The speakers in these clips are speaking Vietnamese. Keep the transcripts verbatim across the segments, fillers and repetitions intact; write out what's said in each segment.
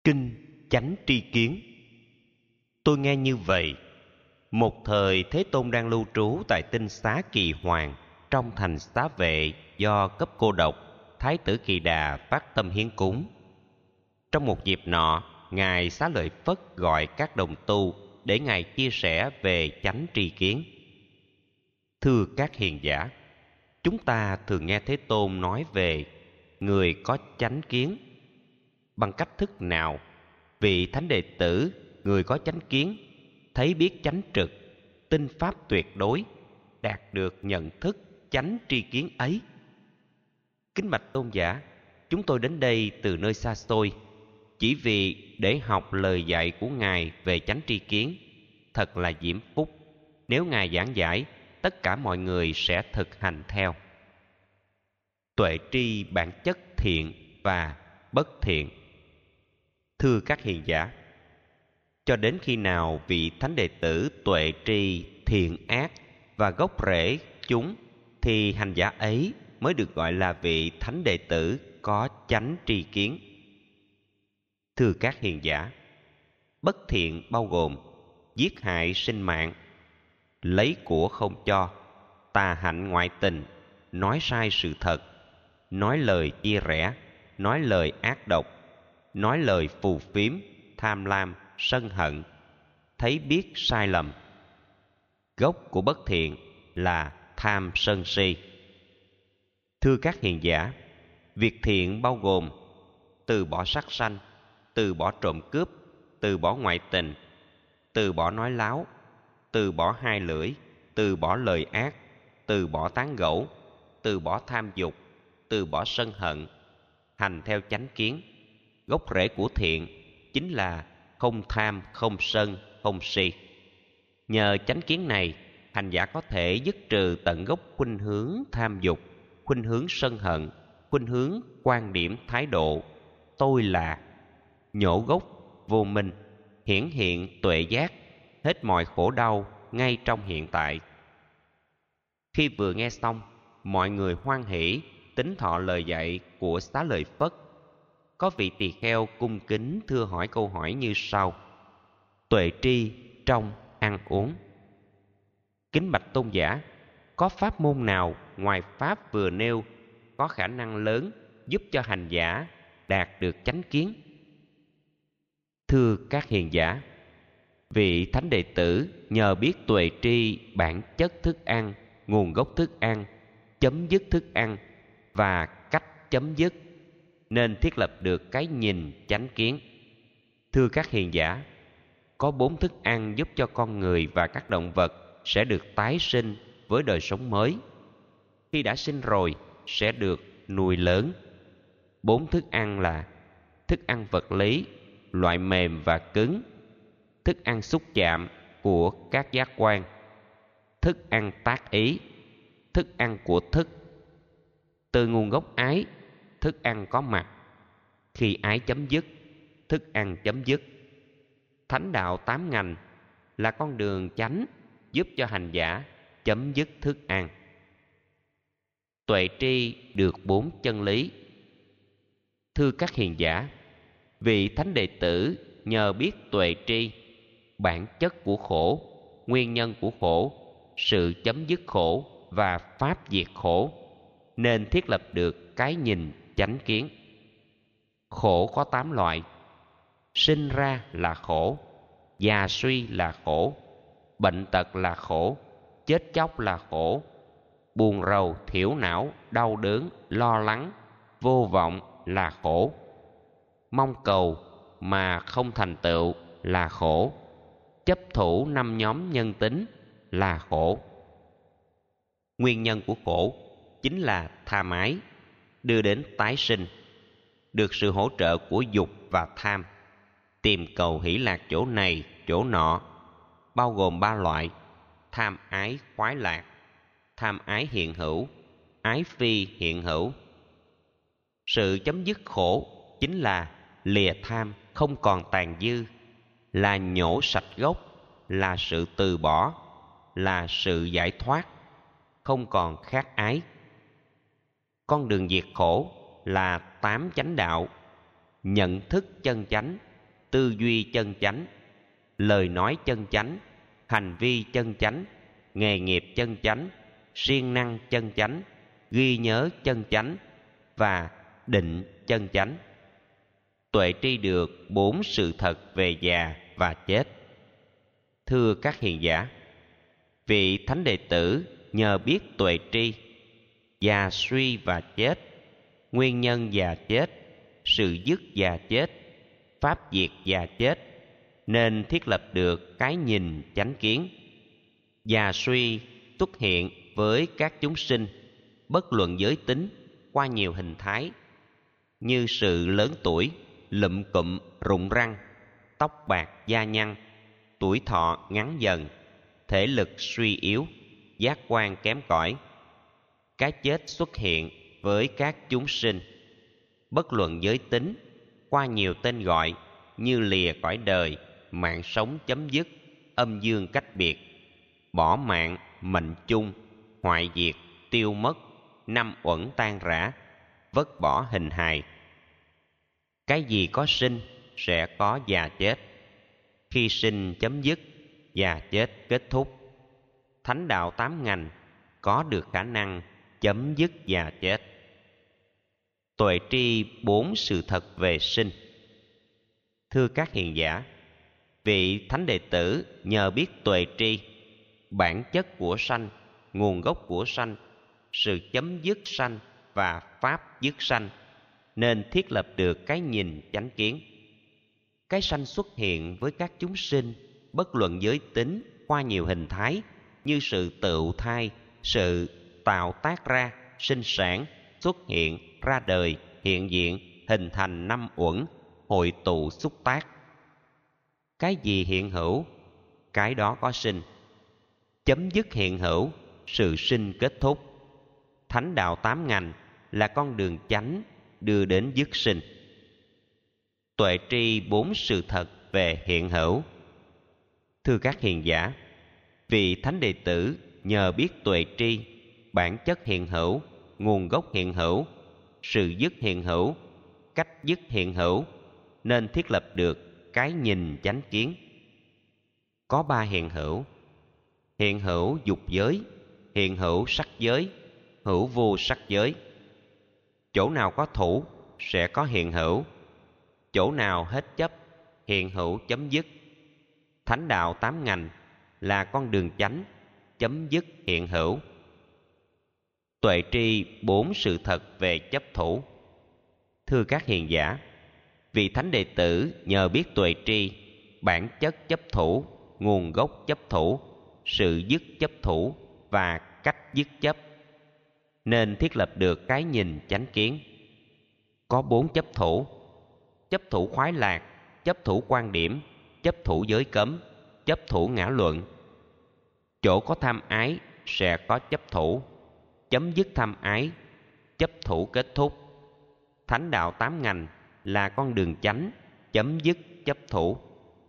Kinh Chánh Tri Kiến. Tôi nghe như vậy. Một thời Thế Tôn đang lưu trú tại tinh xá Kỳ Hoàng trong thành Xá Vệ do cấp cô độc, Thái tử Kỳ Đà phát tâm hiến cúng. Trong một dịp nọ, Ngài Xá Lợi Phất gọi các đồng tu để Ngài chia sẻ về chánh tri kiến. Thưa các hiền giả, chúng ta thường nghe Thế Tôn nói về người có chánh kiến. Bằng cách thức nào vị thánh đệ tử, người có chánh kiến, thấy biết chánh trực, tinh pháp tuyệt đối, đạt được nhận thức chánh tri kiến ấy? Kính bạch tôn giả, chúng tôi đến đây từ nơi xa xôi, chỉ vì để học lời dạy của Ngài về chánh tri kiến. Thật là diễm phúc nếu Ngài giảng giải, tất cả mọi người sẽ thực hành theo. Tuệ tri bản chất thiện và bất thiện. Thưa các hiền giả, cho đến khi nào vị thánh đệ tử tuệ tri thiện ác và gốc rễ chúng, thì hành giả ấy mới được gọi là vị thánh đệ tử có chánh tri kiến. Thưa các hiền giả, bất thiện bao gồm giết hại sinh mạng, lấy của không cho, tà hạnh ngoại tình, nói sai sự thật, nói lời chia rẽ, nói lời ác độc, nói lời phù phiếm, tham lam, sân hận, thấy biết sai lầm. Gốc của bất thiện là tham sân si. Thưa các hiền giả, việc thiện bao gồm từ bỏ sát sanh, từ bỏ trộm cướp, từ bỏ ngoại tình, từ bỏ nói láo, từ bỏ hai lưỡi, từ bỏ lời ác, từ bỏ tán gẫu, từ bỏ tham dục, từ bỏ sân hận, hành theo chánh kiến. Gốc rễ của thiện chính là không tham, không sân, không si. Nhờ chánh kiến này, hành giả có thể dứt trừ tận gốc khuynh hướng tham dục, khuynh hướng sân hận, khuynh hướng quan điểm thái độ tôi là, nhổ gốc vô minh, hiển hiện tuệ giác, hết mọi khổ đau ngay trong hiện tại. Khi vừa nghe xong, mọi người hoan hỉ tín thọ lời dạy của Xá Lợi Phất. Có vị tỳ kheo cung kính thưa hỏi câu hỏi như sau: tuệ tri trong ăn uống. Kính bạch tôn giả, có pháp môn nào ngoài pháp vừa nêu có khả năng lớn giúp cho hành giả đạt được chánh kiến? Thưa các hiền giả, vị thánh đệ tử nhờ biết tuệ tri bản chất thức ăn, nguồn gốc thức ăn, chấm dứt thức ăn và cách chấm dứt, nên thiết lập được cái nhìn chánh kiến. Thưa các hiền giả, có bốn thức ăn giúp cho con người và các động vật sẽ được tái sinh với đời sống mới. Khi đã sinh rồi sẽ được nuôi lớn. Bốn thức ăn là thức ăn vật lý, loại mềm và cứng, thức ăn xúc chạm của các giác quan, thức ăn tác ý, thức ăn của thức. Từ nguồn gốc ái, thức ăn có mặt. Khi ái chấm dứt, thức ăn chấm dứt. Thánh đạo tám ngành là con đường chánh giúp cho hành giả chấm dứt thức ăn. Tuệ tri được bốn chân lý. Thưa các hiền giả, vị thánh đệ tử nhờ biết tuệ tri bản chất của khổ, nguyên nhân của khổ, sự chấm dứt khổ và pháp diệt khổ, nên thiết lập được cái nhìn chánh kiến. Khổ có tám loại: sinh ra là khổ, già suy là khổ, bệnh tật là khổ, chết chóc là khổ, buồn rầu, thiểu não, đau đớn, lo lắng, vô vọng là khổ, mong cầu mà không thành tựu là khổ, chấp thủ năm nhóm nhân tính là khổ. Nguyên nhân của khổ chính là tham ái, đưa đến tái sinh. Được sự hỗ trợ của dục và tham, tìm cầu hỷ lạc chỗ này chỗ nọ, bao gồm ba loại: tham ái khoái lạc, tham ái hiện hữu, ái phi hiện hữu. Sự chấm dứt khổ chính là lìa tham không còn tàn dư, là nhổ sạch gốc, là sự từ bỏ, là sự giải thoát, không còn khát ái. Con đường diệt khổ là tám chánh đạo: nhận thức chân chánh, tư duy chân chánh, lời nói chân chánh, hành vi chân chánh, nghề nghiệp chân chánh, siêng năng chân chánh, ghi nhớ chân chánh và định chân chánh. Tuệ tri được bốn sự thật về già và chết. Thưa các hiền giả, vị thánh đệ tử nhờ biết tuệ tri, già suy và chết, nguyên nhân già chết, sự dứt già chết, pháp diệt già chết, nên thiết lập được cái nhìn chánh kiến. Già suy xuất hiện với các chúng sinh, bất luận giới tính, qua nhiều hình thái, như sự lớn tuổi, lụm cụm, rụng răng, tóc bạc da nhăn, tuổi thọ ngắn dần, thể lực suy yếu, giác quan kém cỏi. Cái chết xuất hiện với các chúng sinh, bất luận giới tính, qua nhiều tên gọi như lìa cõi đời, mạng sống chấm dứt, âm dương cách biệt, bỏ mạng, mệnh chung, hoại diệt, tiêu mất, năm uẩn tan rã, vứt bỏ hình hài. Cái gì có sinh sẽ có già chết. Khi sinh chấm dứt, già chết kết thúc. Thánh đạo tám ngành có được khả năng chấm dứt già chết. Tuệ tri bốn sự thật về sinh. Thưa các hiền giả, vị thánh đệ tử nhờ biết tuệ tri, bản chất của sanh, nguồn gốc của sanh, sự chấm dứt sanh và pháp dứt sanh, nên thiết lập được cái nhìn chánh kiến. Cái sanh xuất hiện với các chúng sinh, bất luận giới tính, qua nhiều hình thái, như sự tựu thai, sự tạo tác ra, sinh sản, xuất hiện, ra đời, hiện diện, hình thành năm uẩn, hội tụ xúc tác. Cái gì hiện hữu, cái đó có sinh. Chấm dứt hiện hữu, sự sinh kết thúc. Thánh đạo tám ngành là con đường chánh đưa đến dứt sinh. Tuệ tri bốn sự thật về hiện hữu. Thưa các hiền giả, vị thánh đệ tử nhờ biết tuệ tri, bản chất hiện hữu, nguồn gốc hiện hữu, sự dứt hiện hữu, cách dứt hiện hữu, nên thiết lập được cái nhìn chánh kiến. Có ba hiện hữu: hiện hữu dục giới, hiện hữu sắc giới, hữu vô sắc giới. Chỗ nào có thủ sẽ có hiện hữu, chỗ nào hết chấp, hiện hữu chấm dứt. Thánh đạo tám ngành là con đường chánh chấm dứt hiện hữu. Tuệ tri bốn sự thật về chấp thủ. Thưa các hiền giả, vị thánh đệ tử nhờ biết tuệ tri, bản chất chấp thủ, nguồn gốc chấp thủ, sự dứt chấp thủ và cách dứt chấp, nên thiết lập được cái nhìn chánh kiến. Có bốn chấp thủ: chấp thủ khoái lạc, chấp thủ quan điểm, chấp thủ giới cấm, chấp thủ ngã luận. Chỗ có tham ái sẽ có chấp thủ, chấm dứt tham ái, chấp thủ kết thúc. Thánh đạo tám ngành là con đường chánh chấm dứt chấp thủ.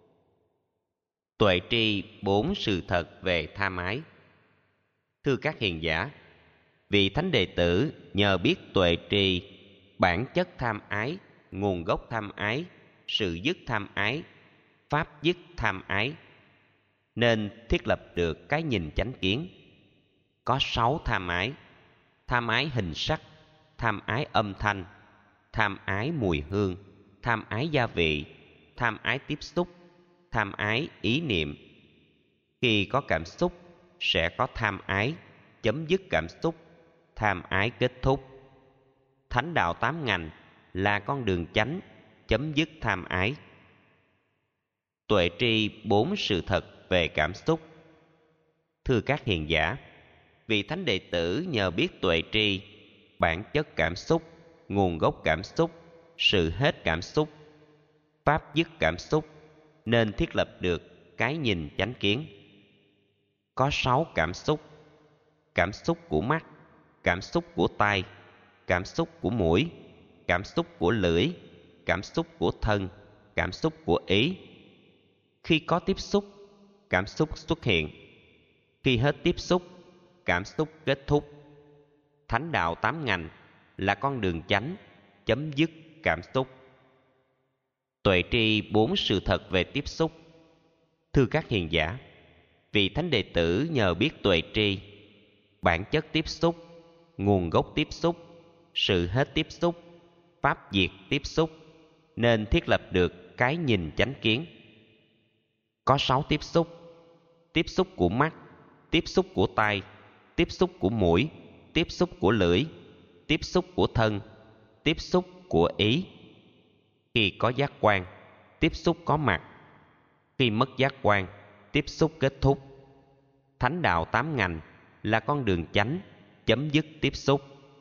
Tuệ tri bốn sự thật về tham ái. Thưa các hiền giả, vị thánh đệ tử nhờ biết tuệ tri, bản chất tham ái, nguồn gốc tham ái, sự dứt tham ái, pháp dứt tham ái, nên thiết lập được cái nhìn chánh kiến. Có sáu tham ái: tham ái hình sắc, tham ái âm thanh, tham ái mùi hương, tham ái gia vị, tham ái tiếp xúc, tham ái ý niệm. Khi có cảm xúc sẽ có tham ái, chấm dứt cảm xúc, tham ái kết thúc. Thánh đạo tám ngành là con đường chánh chấm dứt tham ái. Tuệ tri bốn sự thật về cảm xúc. Thưa các hiền giả, vị thánh đệ tử nhờ biết tuệ tri, bản chất cảm xúc, nguồn gốc cảm xúc, sự hết cảm xúc, pháp dứt cảm xúc, nên thiết lập được cái nhìn chánh kiến. Có sáu cảm xúc: cảm xúc của mắt, cảm xúc của tai, cảm xúc của mũi, cảm xúc của lưỡi, cảm xúc của thân, cảm xúc của ý. Khi có tiếp xúc, cảm xúc xuất hiện. Khi hết tiếp xúc, cảm xúc kết thúc. Thánh đạo tám ngành là con đường chánh chấm dứt cảm xúc. Tuệ tri bốn sự thật về tiếp xúc. Thưa các hiền giả, vị thánh đệ tử nhờ biết tuệ tri, bản chất tiếp xúc, nguồn gốc tiếp xúc, sự hết tiếp xúc, pháp diệt tiếp xúc, nên thiết lập được cái nhìn chánh kiến. Có sáu tiếp xúc: tiếp xúc của mắt, tiếp xúc của tai, tiếp xúc của mũi, tiếp xúc của lưỡi, tiếp xúc của thân, tiếp xúc của ý. Khi có giác quan, tiếp xúc có mặt; khi mất giác quan, tiếp xúc kết thúc. Thánh đạo tám ngành là con đường chánh, chấm dứt tiếp xúc.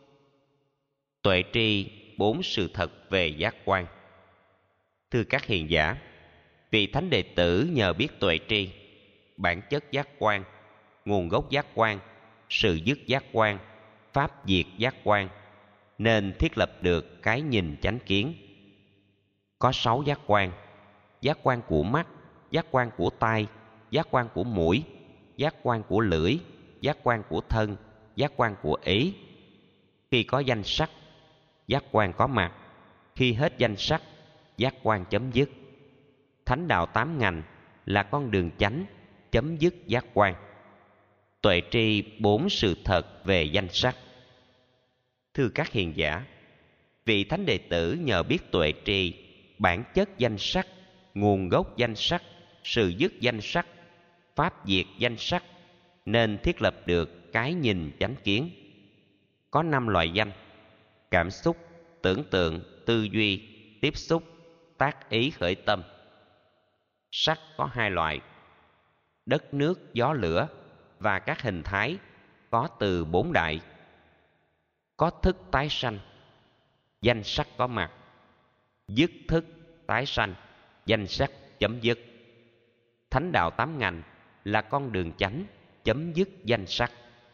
Tuệ tri bốn sự thật về giác quan. Thưa các hiền giả, vị thánh đệ tử nhờ biết tuệ tri, bản chất giác quan, nguồn gốc giác quan, sự dứt giác quan, pháp diệt giác quan, nên thiết lập được cái nhìn chánh kiến. Có sáu giác quan: giác quan của mắt, giác quan của tai, giác quan của mũi, giác quan của lưỡi, giác quan của thân, giác quan của ý. Khi có danh sắc, giác quan có mặt; khi hết danh sắc, giác quan chấm dứt. Thánh đạo tám ngành là con đường chánh, chấm dứt giác quan. Tuệ tri bốn sự thật về danh sắc. Thưa các hiền giả, vị thánh đệ tử nhờ biết tuệ tri, bản chất danh sắc, nguồn gốc danh sắc, sự dứt danh sắc, pháp diệt danh sắc, nên thiết lập được cái nhìn chánh kiến. Có năm loại danh: cảm xúc, tưởng tượng, tư duy, tiếp xúc, tác ý khởi tâm. Sắc có hai loại: đất nước, gió lửa và các hình thái có từ bốn đại. Có thức tái sanh, danh sắc có mặt; dứt thức tái sanh, danh sắc chấm dứt. Thánh đạo tám ngành là con đường chánh, chấm dứt danh sắc.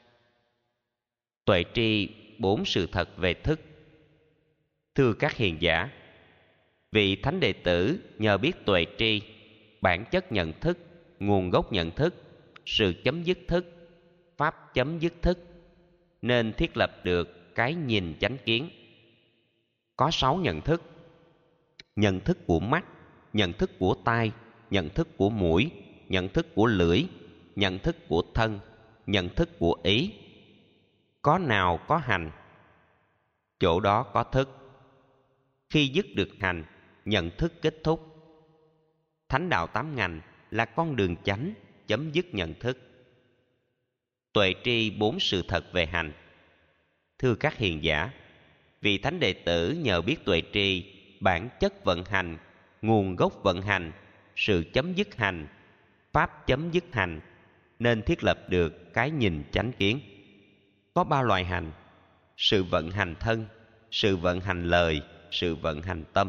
Tuệ tri bốn sự thật về thức. Thưa các hiền giả, vị thánh đệ tử nhờ biết tuệ tri, bản chất nhận thức, nguồn gốc nhận thức, sự chấm dứt thức, pháp chấm dứt thức, nên thiết lập được cái nhìn chánh kiến. Có sáu nhận thức: nhận thức của mắt, nhận thức của tai, nhận thức của mũi, nhận thức của lưỡi, nhận thức của thân, nhận thức của ý. Có nào có hành, chỗ đó có thức. Khi dứt được hành, nhận thức kết thúc. Thánh đạo tám ngành là con đường chánh, chấm dứt nhận thức. Tuệ tri bốn sự thật về hành. Thưa các hiền giả, vị thánh đệ tử nhờ biết tuệ tri, bản chất vận hành, nguồn gốc vận hành, sự chấm dứt hành, pháp chấm dứt hành, nên thiết lập được cái nhìn chánh kiến. Có ba loại hành: sự vận hành thân, sự vận hành lời, sự vận hành tâm.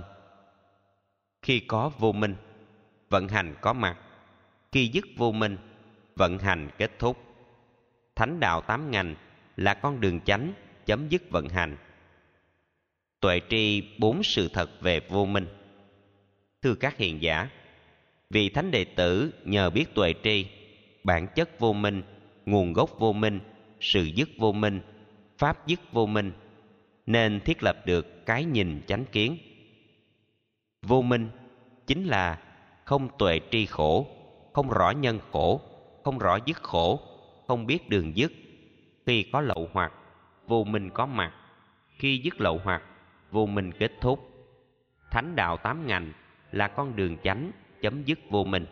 Khi có vô minh, vận hành có mặt; khi dứt vô minh, vận hành kết thúc. Thánh đạo tám ngành là con đường chánh, chấm dứt vận hành. Tuệ tri bốn sự thật về vô minh. Thưa các hiền giả, vị thánh đệ tử nhờ biết tuệ tri, bản chất vô minh, nguồn gốc vô minh, sự dứt vô minh, pháp dứt vô minh, nên thiết lập được cái nhìn chánh kiến. Vô minh chính là không tuệ tri khổ, không rõ nhân khổ, không rõ dứt khổ, không biết đường dứt. Khi có lậu hoặc, vô minh có mặt; khi dứt lậu hoặc, vô minh kết thúc. Thánh đạo tám ngành là con đường chánh, chấm dứt vô minh.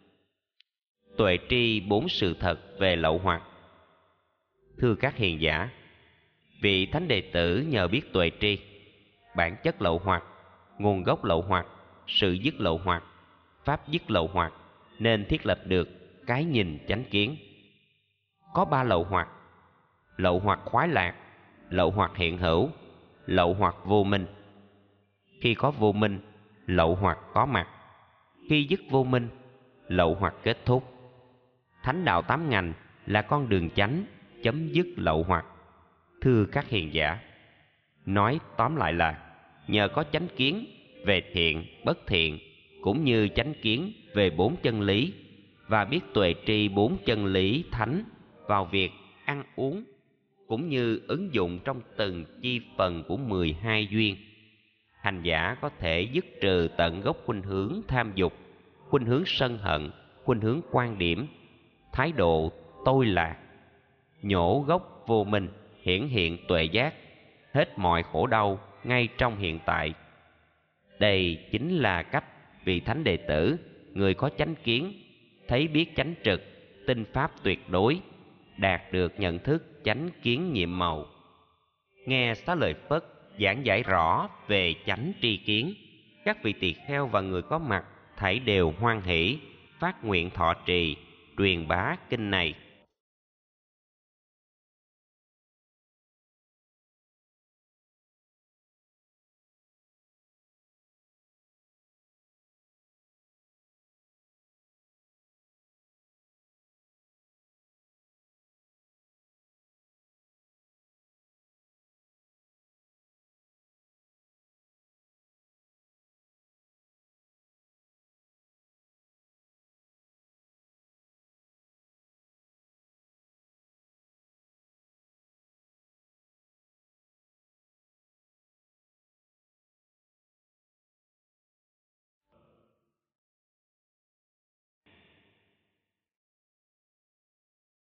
Tuệ tri bốn sự thật về lậu hoặc. Thưa các hiền giả, vị thánh đệ tử nhờ biết tuệ tri, bản chất lậu hoặc, nguồn gốc lậu hoặc, sự dứt lậu hoặc, pháp dứt lậu hoặc, nên thiết lập được cái nhìn chánh kiến. Có ba lậu hoặc: lậu hoặc khoái lạc, lậu hoặc hiện hữu, lậu hoặc vô minh. Khi có vô minh, lậu hoặc có mặt; khi dứt vô minh, lậu hoặc kết thúc. Thánh đạo tám ngành là con đường chánh, chấm dứt lậu hoặc. Thưa các hiền giả, nói tóm lại là nhờ có chánh kiến về thiện, bất thiện, cũng như chánh kiến về bốn chân lý, và biết tuệ tri bốn chân lý thánh vào việc ăn uống, cũng như ứng dụng trong từng chi phần của mười hai duyên, hành giả có thể dứt trừ tận gốc khuynh hướng tham dục, khuynh hướng sân hận, khuynh hướng quan điểm, thái độ tôi lạc, nhổ gốc vô minh, hiển hiện tuệ giác, hết mọi khổ đau ngay trong hiện tại. Đây chính là cách vị thánh đệ tử, người có chánh kiến, thấy biết chánh trực, tinh pháp tuyệt đối, đạt được nhận thức chánh kiến nhiệm màu. Nghe Xá Lợi Phất giảng giải rõ về chánh tri kiến, các vị tỳ kheo và người có mặt thảy đều hoan hỷ, phát nguyện thọ trì, truyền bá kinh này.